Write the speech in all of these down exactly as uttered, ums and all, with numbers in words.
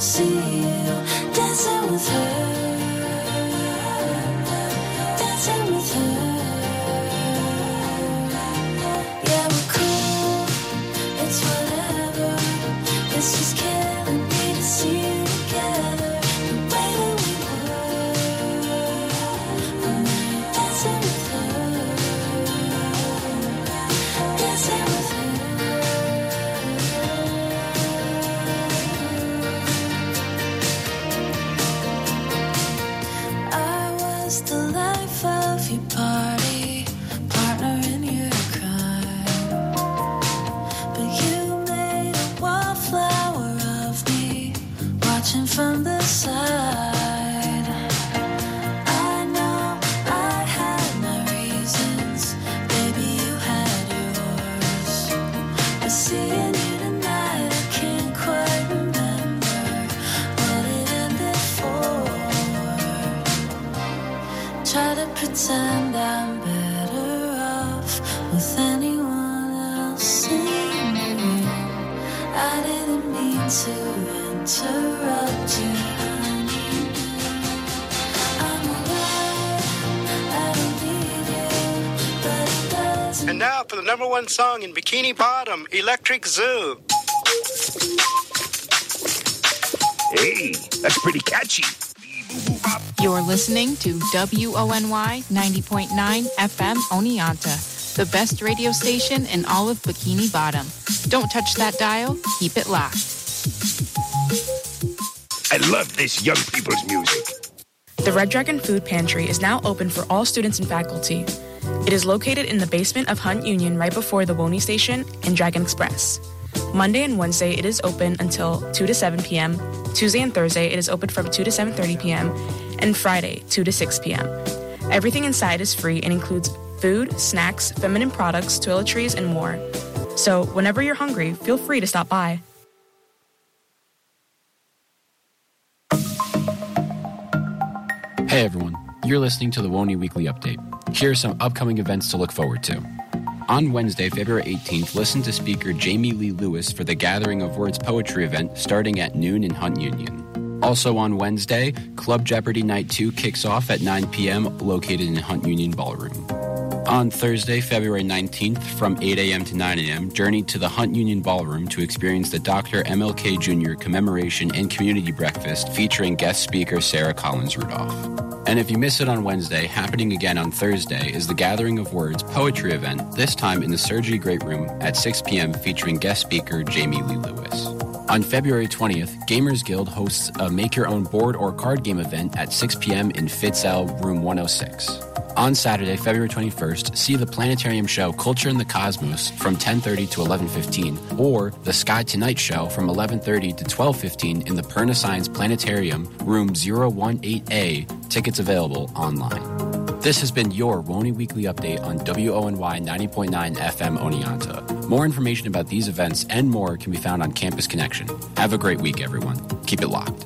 see you dancing with her, dancing with her. Yeah, we're cool, it's whatever. It's just killing me to see you together, the way that we were when we were dancing with her, dancing with her. The life of your party, partner in your crime. But you made a wallflower of me, watching from the side. I know I had my reasons, baby, you had yours. But seeing you tonight, I can't quite remember what it ended for. Try to pretend I'm better off with anyone else in the room. I didn't mean to interrupt you, honey. I'm alright, I don't need you, but it doesn't. And now for the number one song in Bikini Bottom, Electric Zoo. Hey, that's pretty catchy. You're listening to W O N Y ninety point nine F M Oneonta, the best radio station in all of Bikini Bottom. Don't touch that dial. Keep it locked. I love this young people's music. The Red Dragon Food Pantry is now open for all students and faculty. It is located in the basement of Hunt Union right before the Woney Station and Dragon Express. Monday and Wednesday it is open until two to seven p.m. Tuesday and Thursday it is open from two to seven thirty p.m. and Friday two to six p.m. Everything inside is free and includes food, snacks, feminine products, toiletries, and more. So whenever you're hungry, feel free to stop by. Hey everyone, you're listening to the Woney Weekly Update. Here are some upcoming events to look forward to. On Wednesday, February eighteenth, listen to speaker Jamie Lee Lewis for the Gathering of Words poetry event starting at noon in Hunt Union. Also on Wednesday, Club Jeopardy Night two kicks off at nine p.m. located in Hunt Union Ballroom. On Thursday, February nineteenth, from eight a.m. to nine a.m., journey to the Hunt Union Ballroom to experience the Doctor M L K Junior Commemoration and Community Breakfast featuring guest speaker Sarah Collins Rudolph. And if you miss it on Wednesday, happening again on Thursday is the Gathering of Words poetry event, this time in the Surgery Great Room at six p.m. featuring guest speaker Jamie Lee Lewis. On February twentieth, Gamers Guild hosts a make-your-own board or card game event at six p.m. in Fitz-El, room one oh six. On Saturday, February twenty-first, see the Planetarium show Culture in the Cosmos from ten thirty to eleven fifteen, or the Sky Tonight show from eleven thirty to twelve fifteen in the Perna Science Planetarium, room zero one eight A. Tickets available online. This has been your Woney Weekly Update on W O N Y ninety point nine F M Oneonta. More information about these events and more can be found on Campus Connection. Have a great week, everyone. Keep it locked.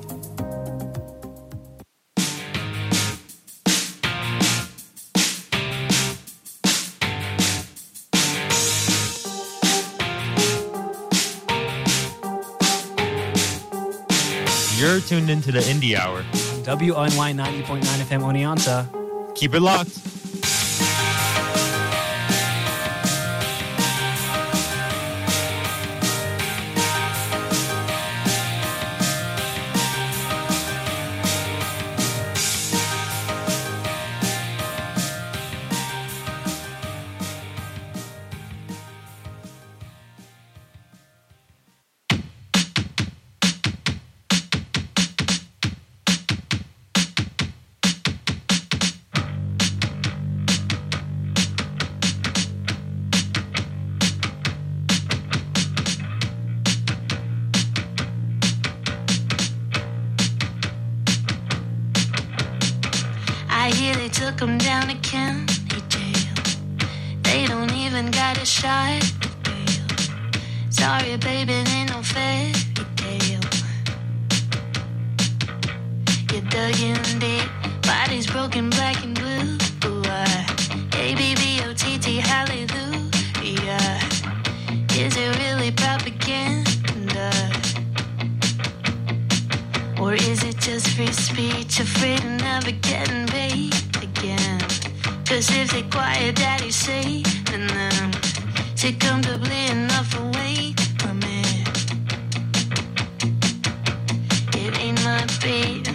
You're tuned into the Indie Hour. W O N Y ninety point nine F M Oneonta. Keep it locked. I hear they took him down to county jail. They don't even got a shot at bail. Sorry, baby, ain't no fairy tale. You're dug in deep, body's broken black and blue. A B B O T T, hallelujah. Is it really propaganda? Or is it just free speech, afraid of never getting paid again? Cause if they quiet daddy say, then them take comfortably enough away from it. It ain't my beat.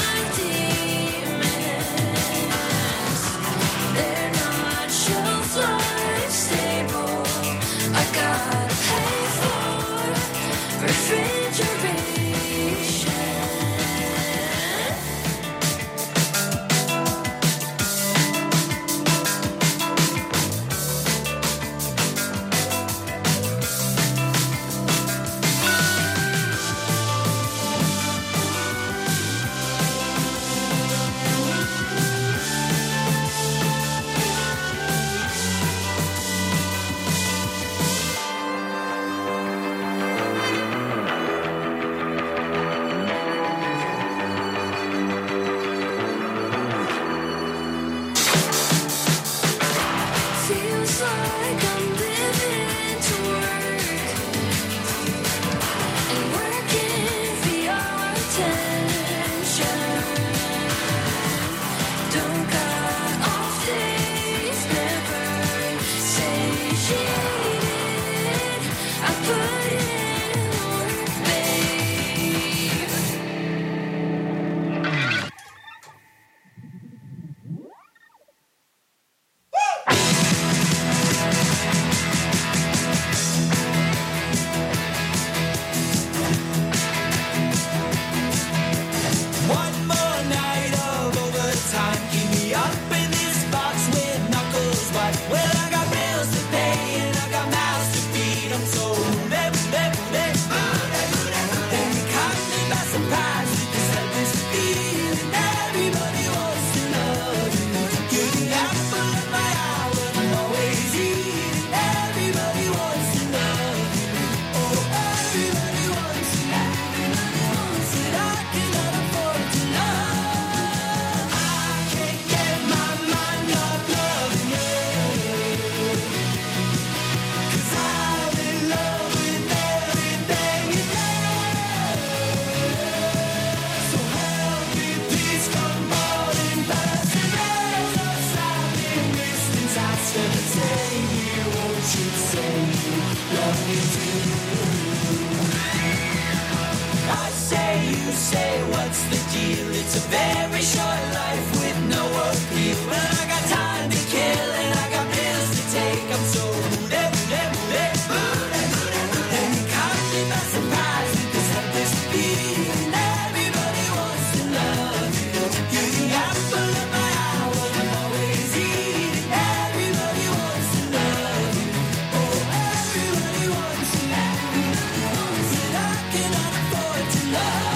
They're not sure. we do. I say, you say, what's the deal? It's a very short life with no appeal. But I got time to kill and I got bills to take. I'm so moody, moody, moody, moody, moody, moody. And you caught me by surprise with this up this beat. And everybody wants to love you. You're the apple of my eye, what I'm always eating. Everybody wants to love you. Oh, everybody wants to love you. But I cannot afford to love.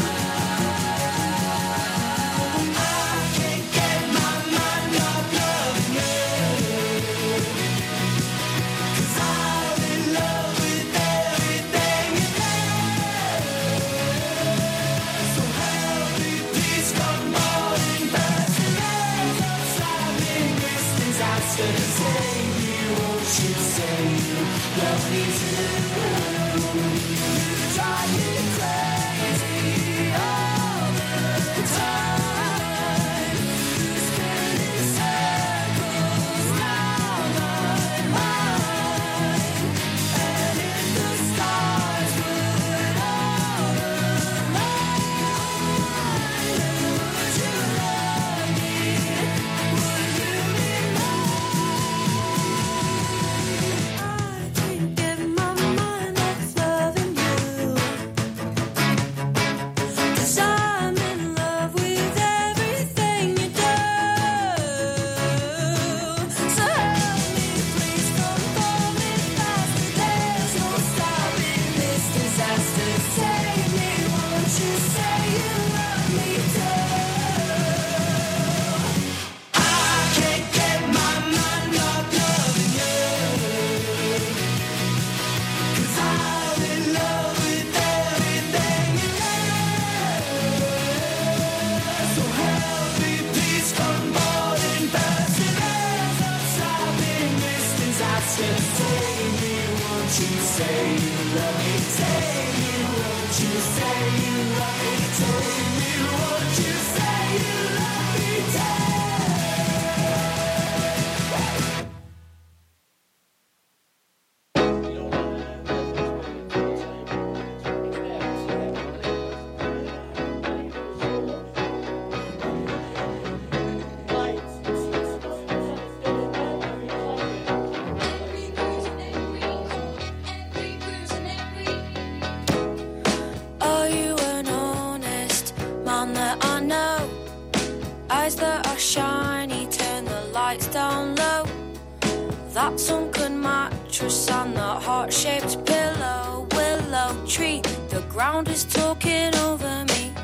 That sunken mattress and that heart-shaped pillow, willow tree, the ground is talking over me.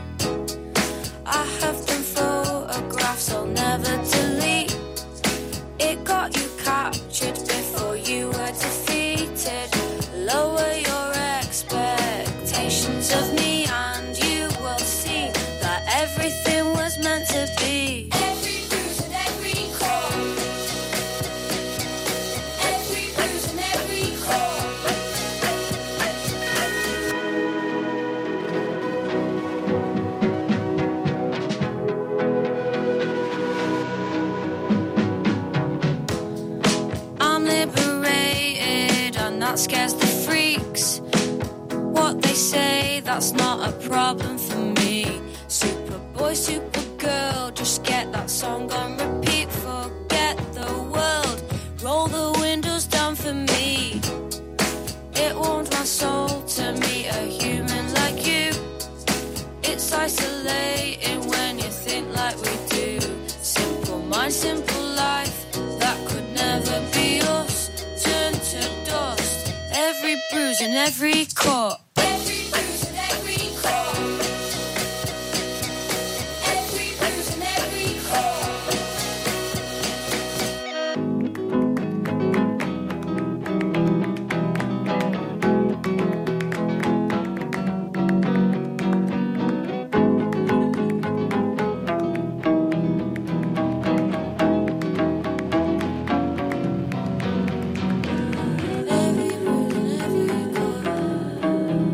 I have them photographs I'll never delete. It got you captured before you were defeated. Lower your expectations of me and you will see that everything was meant to be. Scares the freaks. What they say, that's not a problem for me. Superboy, Supergirl, just get that song on repeat. Forget the world, roll the windows down for me. It warmed my soul to meet a human like you. It's isolating when you think like we do. Simple mind, simple life, that could never be us. Turn to dust. Every bruise and every cut. Every bruise and every cut. Every bruise and every Every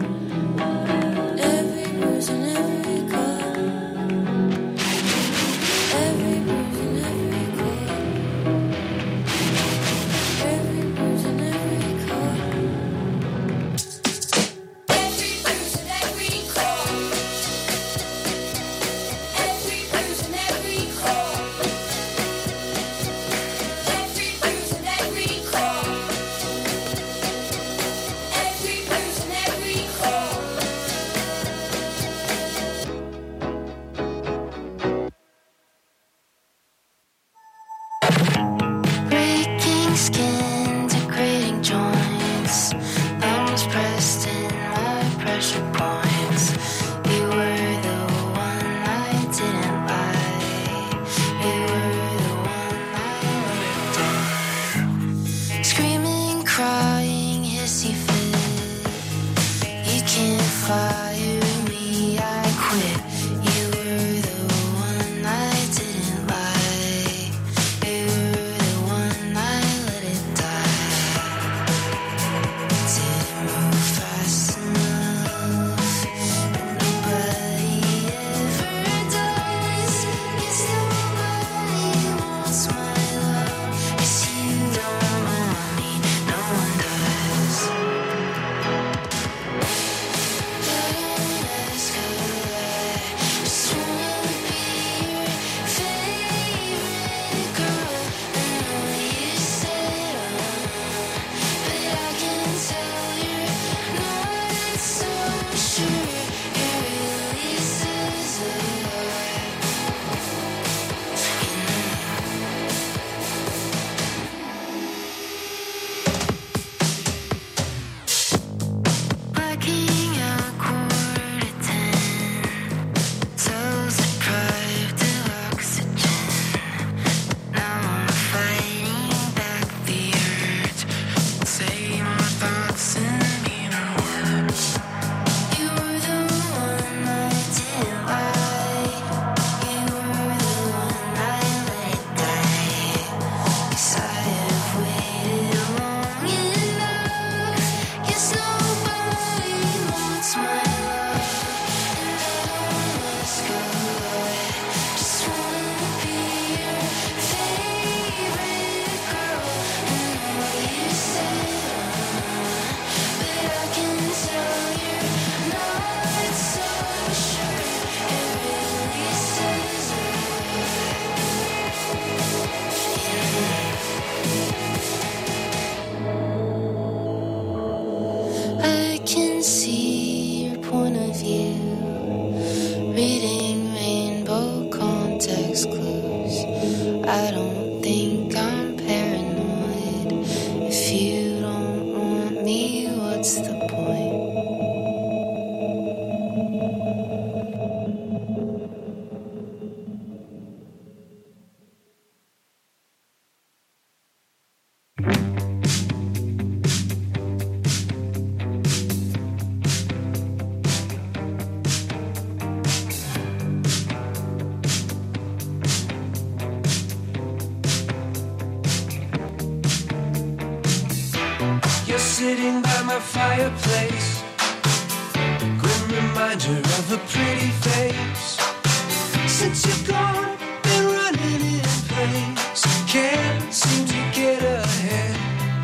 fireplace, grim reminder of a pretty face. Since you're gone, been running in place, can't seem to get ahead.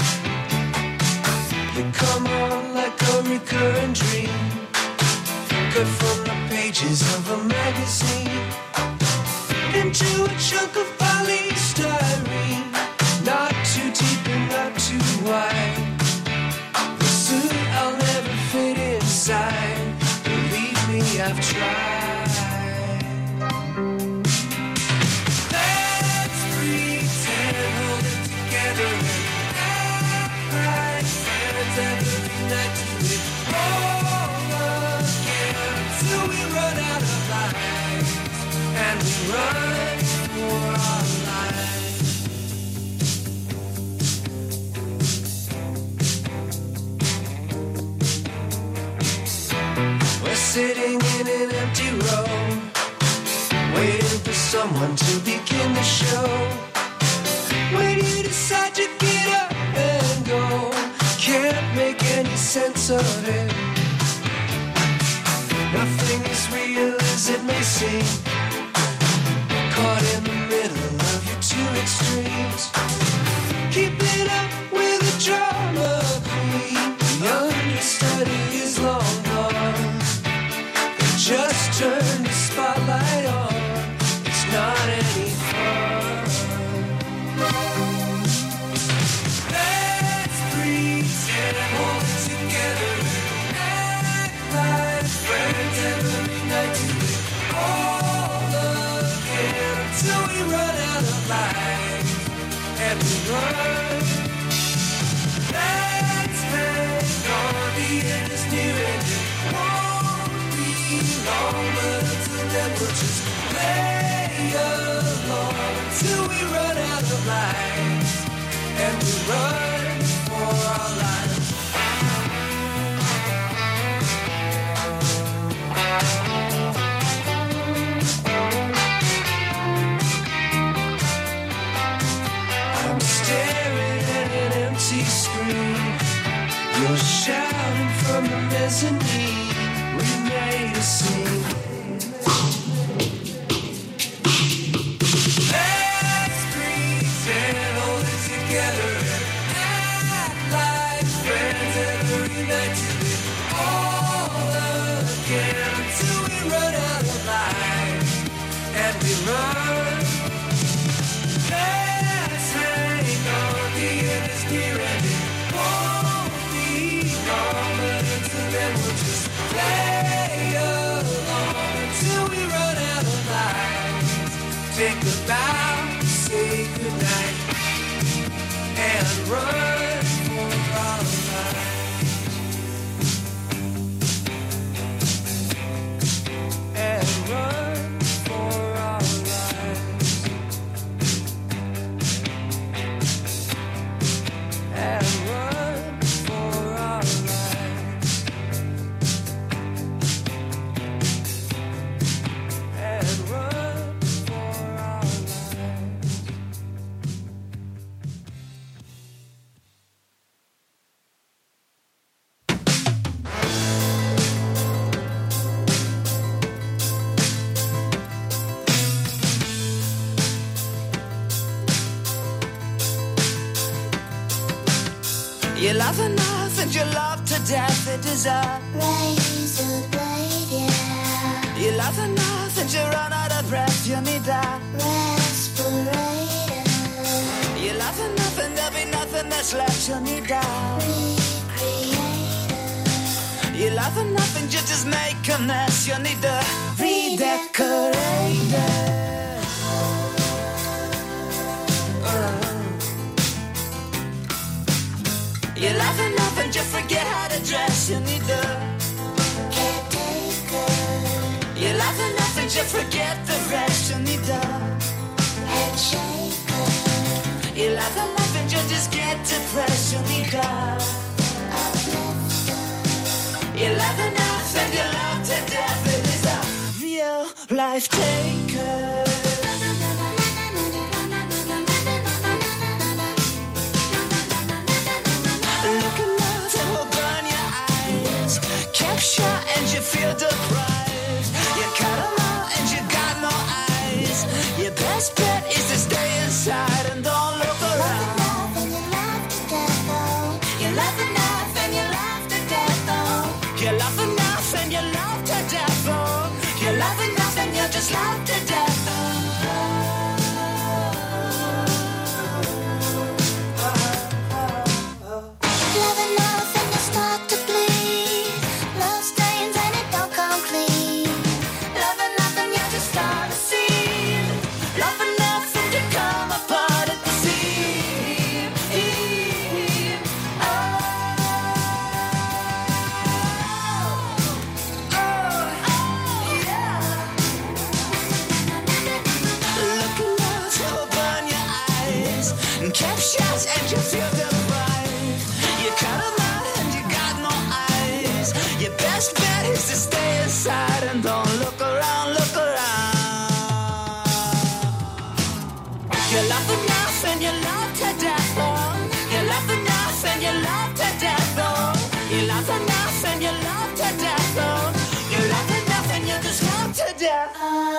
You come on like a recurrent dream, cut from the pages of a magazine, into a chunk of polystyrene, not too deep and not too wide. The suit I'll never fit inside, believe me, I've tried. Let's pretend, hold it together and act like friends every night to live all again till we run out of life and we run for our lives. We're sitting in an empty row, waiting for someone to begin the show. When you decide to get up and go, can't make any sense of it. Nothing is real as it may seem, caught in the middle of your two extremes. Keep it up with the drama queen, the understudy is long gone. They just turned the spotlight on, it's not any fun. Let's pretend, hold it together and act like friends every night to live all again till we run out of life and we run. Let's hang on, the end is near and it won't be long, but until then we'll just play along till we run out of life and we run for our lives. I'm staring at an empty screen, you're shouting from the mezzanine, we made a scene. Let's pretend, hold it together and act like friends every night to live all again until we run out of life and we run. Let's hang on, the end is near and it won't be long, but until then we'll just play along until we run out of life. Take a bow, say goodnight, and run for our lives. And run for our lives. And run for our lives. And run for our lives. You love enough and you love to death, it is a razor blade, yeah. You love enough and you run out of breath, you need a respirator. You love enough and there'll be nothing that's left, you need a recreator. You love enough and you just make a mess, you need a redecorator. You laugh enough and you forget how to dress, you need the caretaker. You laugh enough and you forget the rest, you need the head shaker. You laugh enough and you just get depressed, you need the uplifter. You laugh enough and you love to death, it is a real life taker. Look enough and we'll burn you kept shut and you feel deprived. You cut them out and you got no eyes. Your best bet is to stay inside and don't look around. You laugh enough and you laugh to death, though. You laugh enough and you laugh to death, though. You laugh enough and you just laugh to death, Love enough and you start to bleed. Love stains and it don't come clean. Love enough and you just start to see. love enough and you come apart at the seam. Kept shut and you feel deprived. You cut them out and you got no eyes. Your best bet is to stay inside and don't look around, look around. You laugh enough and you love to death, oh. You laugh enough and you love to death, oh. You laugh enough and you love to death, oh. You laugh enough and you just love to death.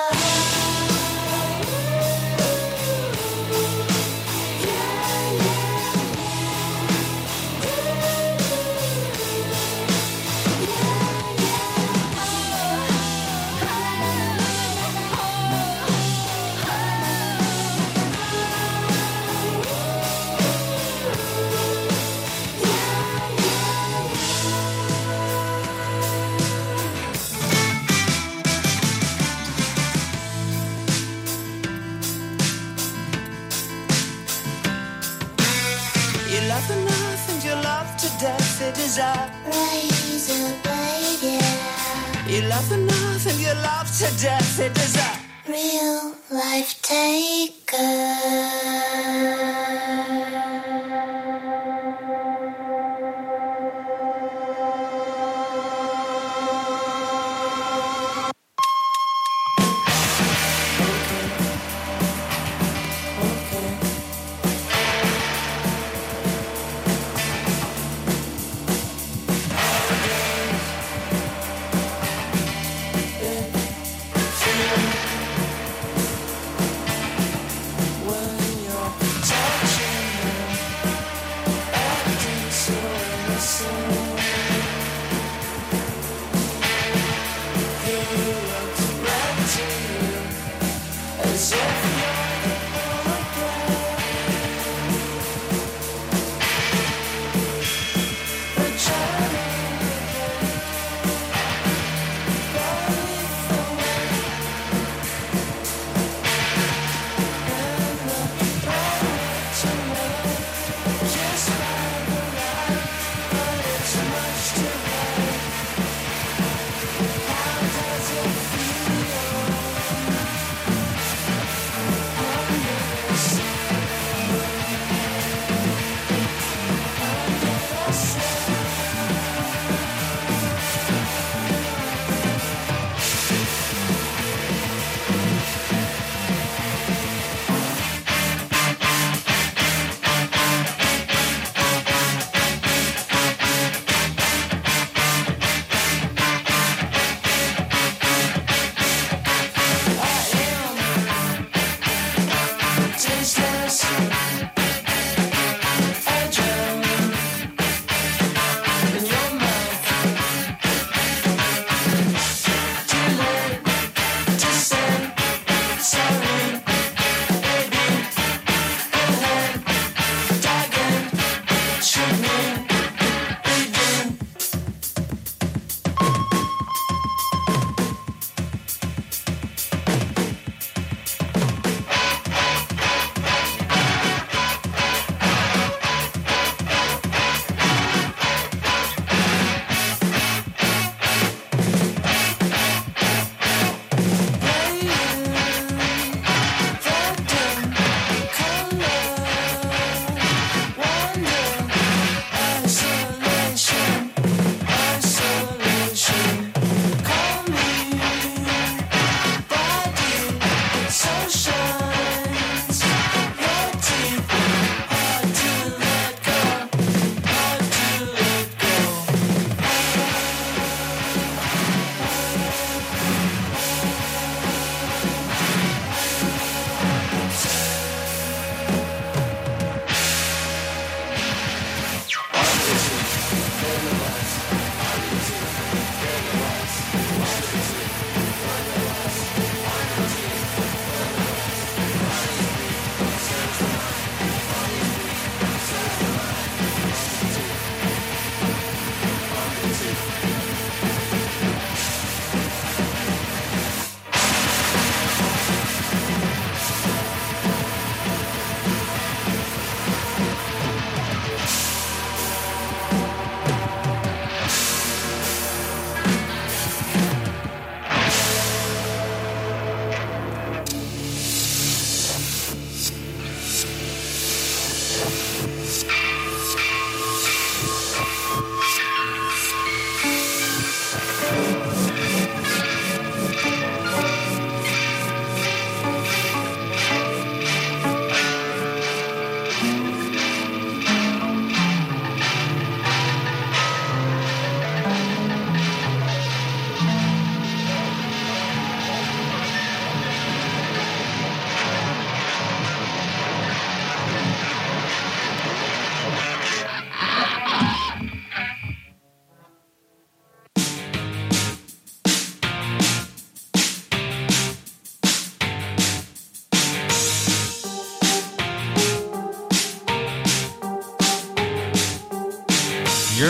Desire. Razor blade, yeah. You laugh enough and you laugh to death, it is a real life taker.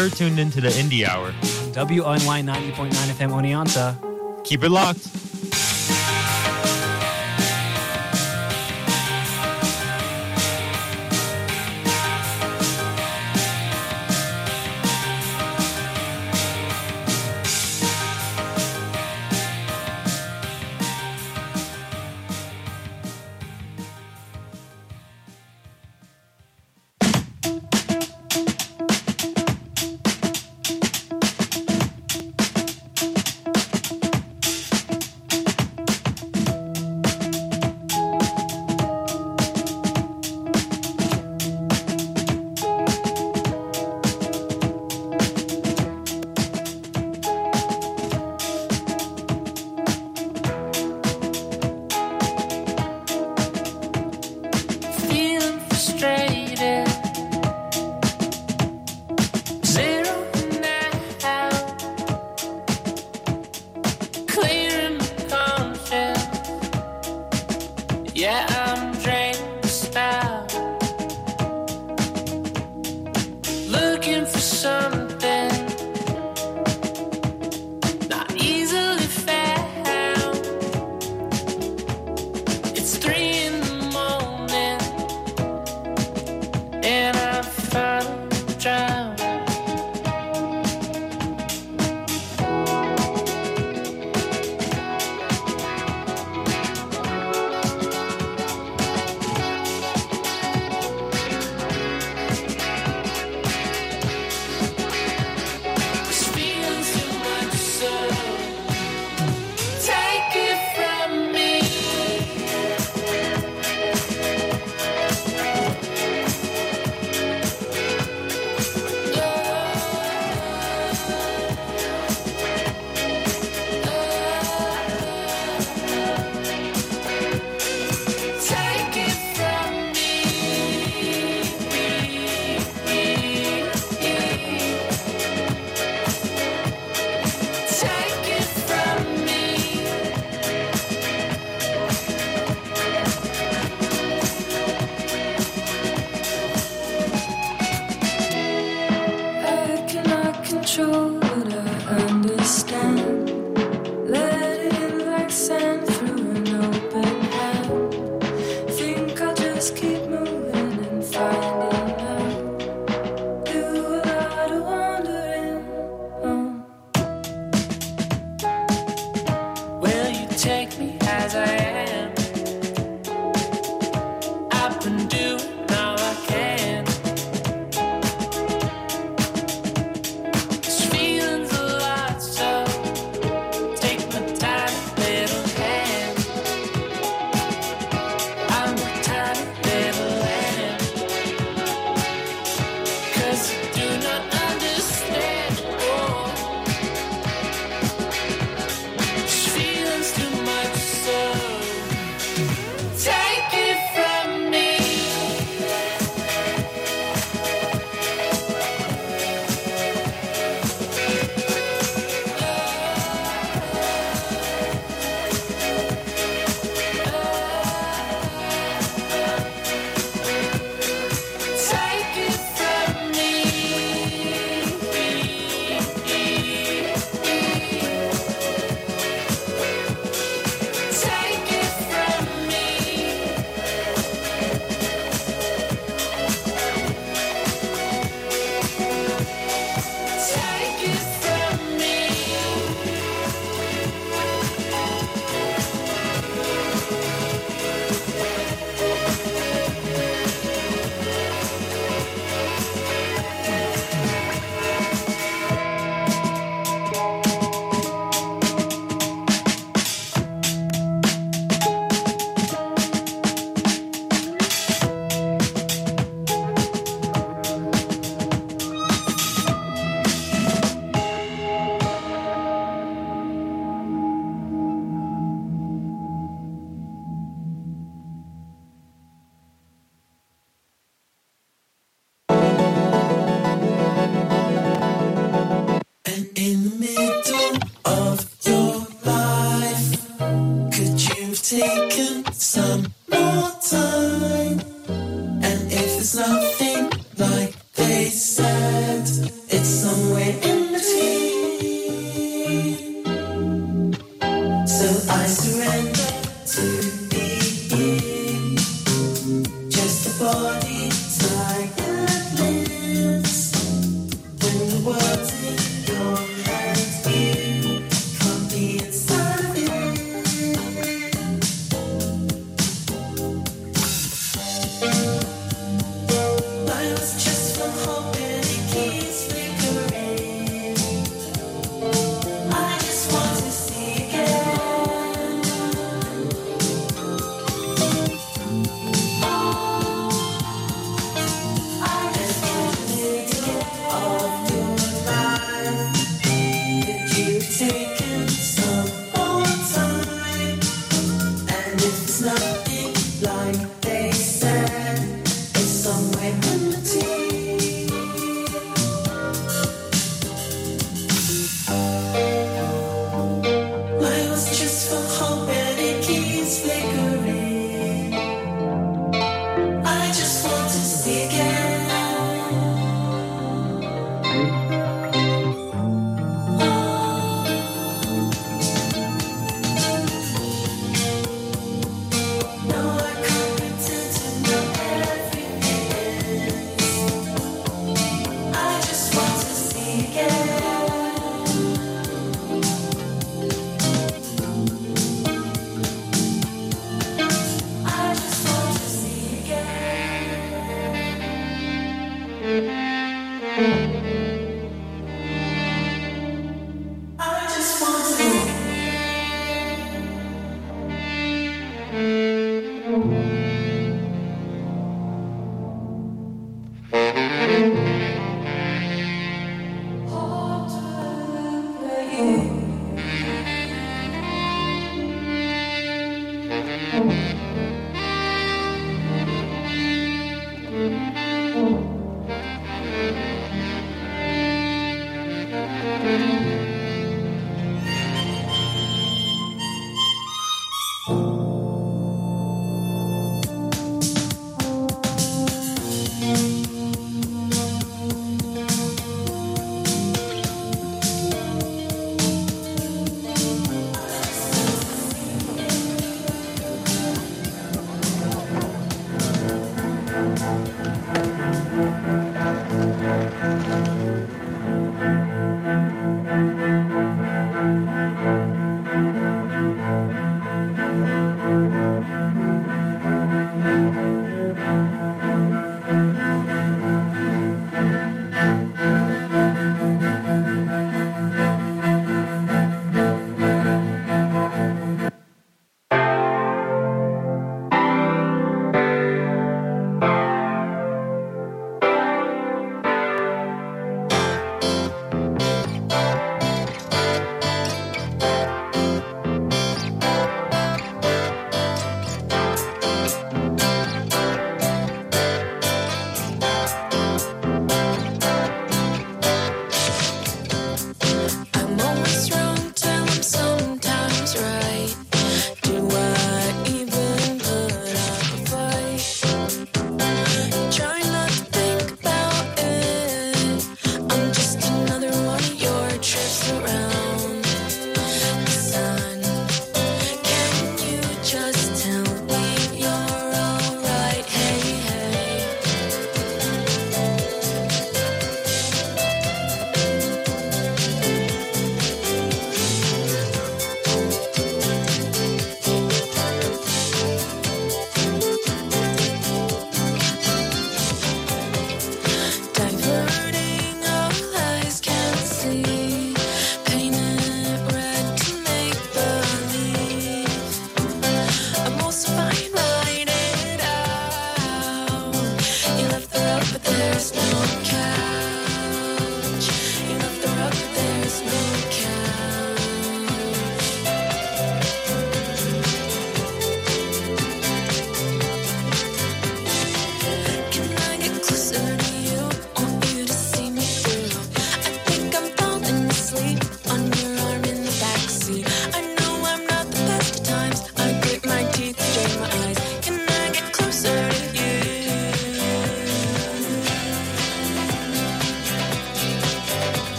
You're tuned into the Indie Hour. W O N Y ninety point nine F M Oneonta. Keep it locked.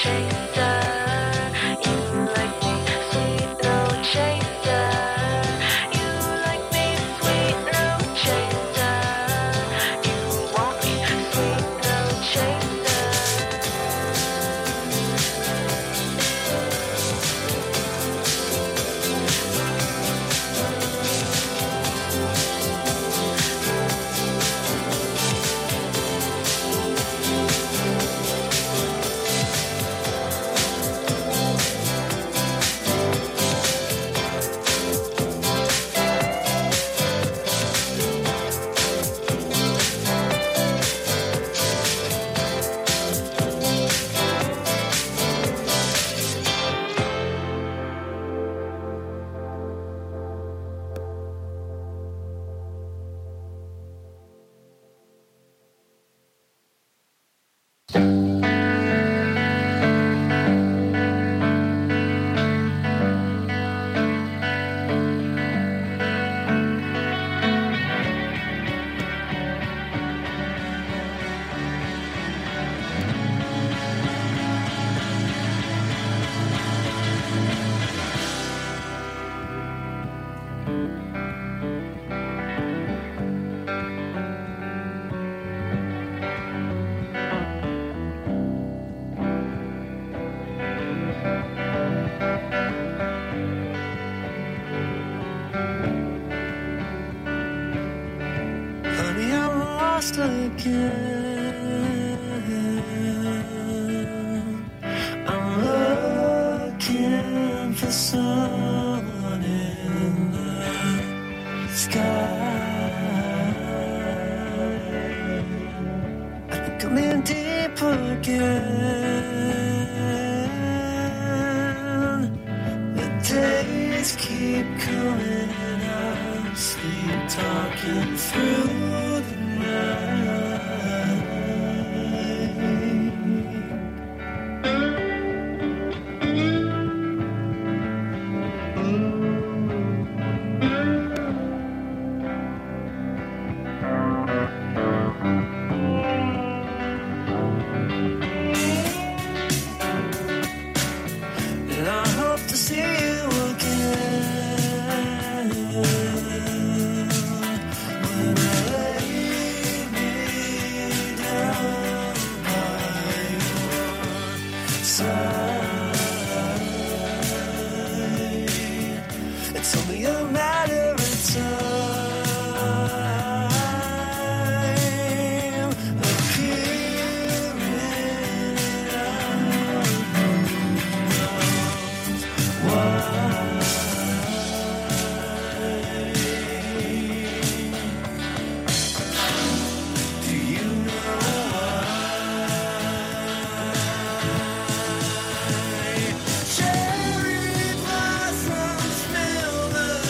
lost again. I'm looking for someone in the sky. I think I'm in deep again. The days keep coming and I sleep talking through the night. And I hope to see you again when I lay me down by your side. It's only a matter of time, appearing out why. Do you know why? Cherry blossoms fill the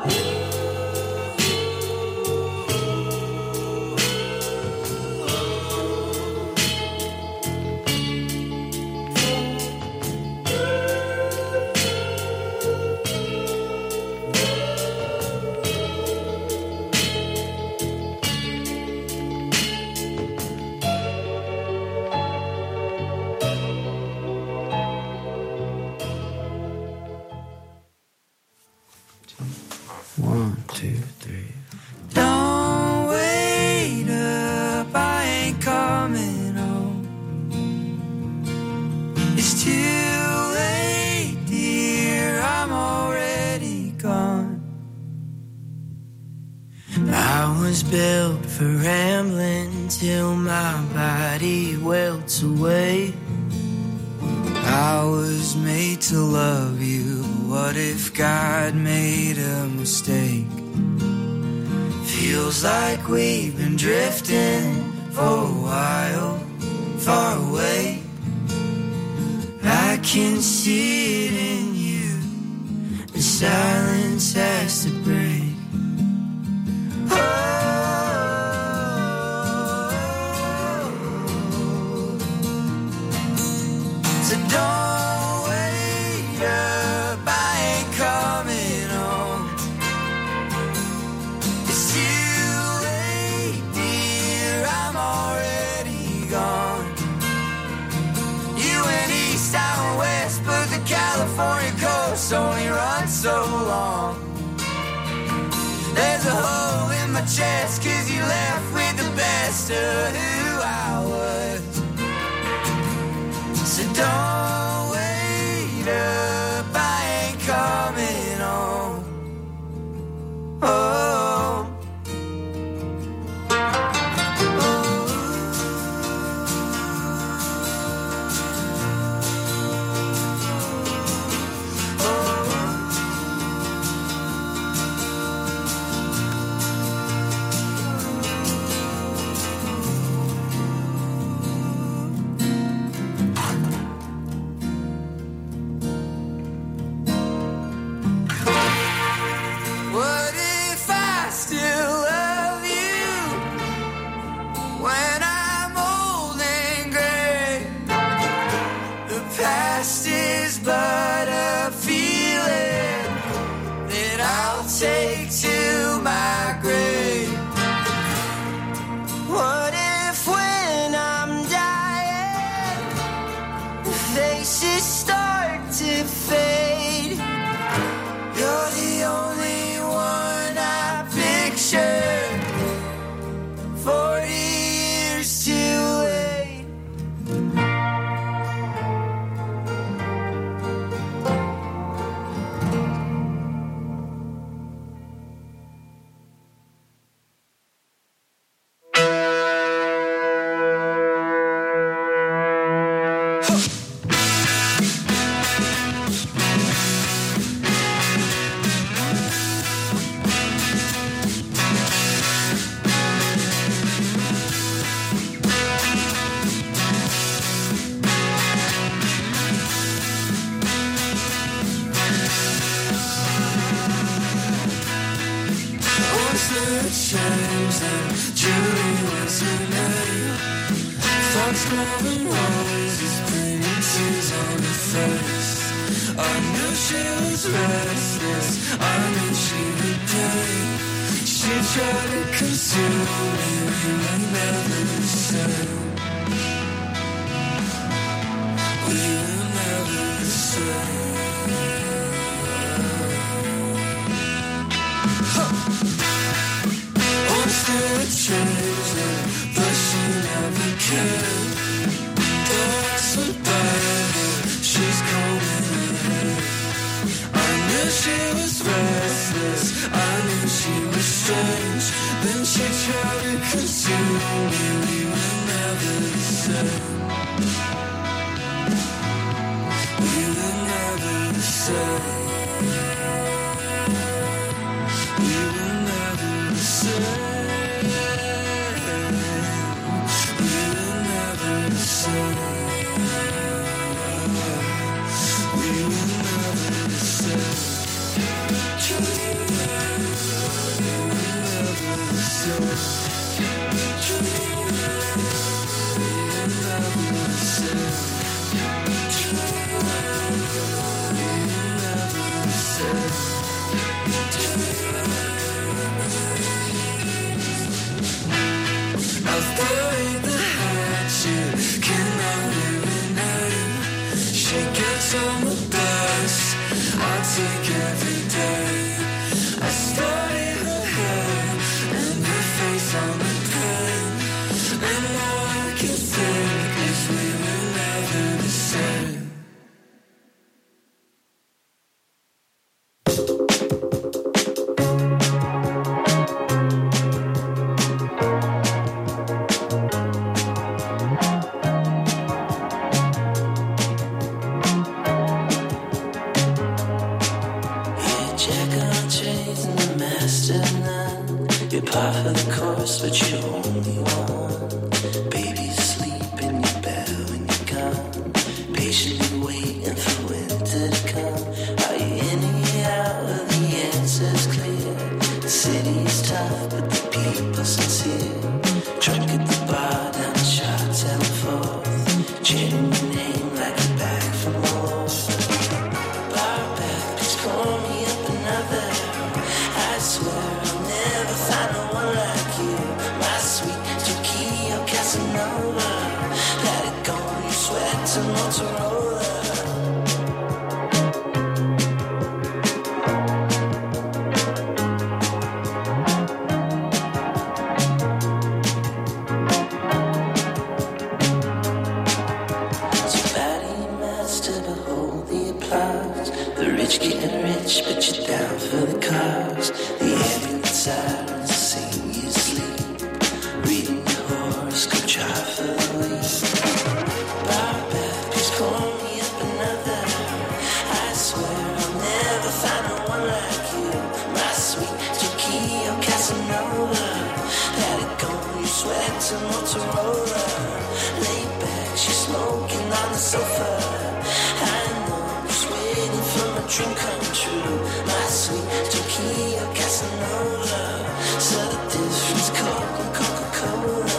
One, two, three. Don't wait up, I ain't coming home. It's too late, dear, I'm already gone. I was built for rambling till my body welts away. I was made to love you. What if God made a mistake? Feels like we've been drifting for a while, far away. I can see it in you. The silence has to break. Oh. So don't wait up, I ain't coming home. It's too late, dear, I'm already gone. You went east, I went west, but the California coast only runs so long. There's a hole in my chest, cause you left with the best of who I was. So don't wait up, I ain't coming home. Oh. What if I still love you when I'm old and gray? The past is but a feeling that I'll take to my grave. What if when I'm dying, the faces start to fade? You're the only one I picture. Forty years too late. Was there a change then? Julie was her name. Thoughts growing roses, bringing tears on her face. I knew she was restless, I knew she would pay. She tried to consume me, we were never the same. We were never the same. Was there a change then? But she never cared. The rest went by, she's coming ahead. I knew she was restless, I knew she was strange. Then she tried to consume me, we were never the same. We were never the same. We were never the same. We were never the same. We were never the same. done my best. I take every day. I study her hair and her face on the pen, and all I can think is we were never the same. Part of the course, but you're only one. Baby, sleep in your bed when you're gone. Patiently waiting for winter to come. Are you in or out? Are the answers clear? The city's tough, but the people sincere. Drunk at the bar, down the shot, telling forth. Chanting your name like you're back from the war. Bar back, please call me up another. I swear I'll never find no one like you. My sweet Tokyo Casanova. Let it go, you sweat to Motorola. So body master, behold the applause. The rich getting rich, but you're down for the cause. The ambulance sirens sing you sleep. Reading your horoscope chart for the week. Bar back, please call me up another. I swear I'll never find no one like you. My sweet Tokyo Casanova. Let it go, you sweat to Motorola. Lay back, she's smoking on the sofa. I know, just waiting for my dream come true. My sweet Tokyo Casanova. So the difference, Coke and Coca-Cola.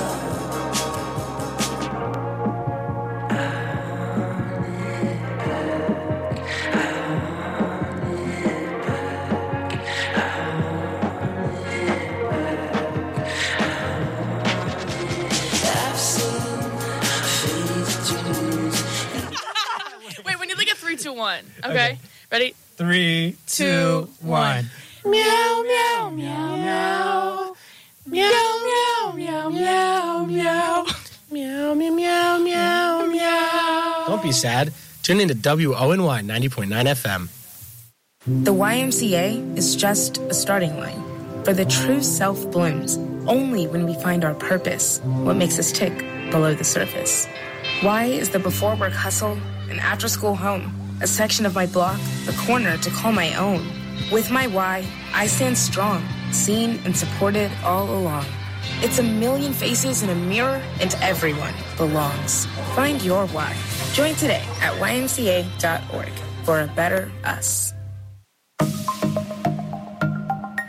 I've seen faded dreams. Wait, when you look at three, two, one. Okay. okay. Ready? Three, two, one. Meow, meow, meow, meow. Meow, meow, meow, meow, meow. Meow, meow, meow, meow, meow. Don't be sad. Tune in to W O N Y ninety point nine F M. The Y M C A is just a starting line. For the true self blooms only when we find our purpose, what makes us tick below the surface. Y is the before work hustle, an after school home, a section of my block, a corner to call my own. With my Y, I stand strong, seen and supported all along. It's a million faces in a mirror, and everyone belongs. Find your Y. Join today at Y M C A dot org for a better us.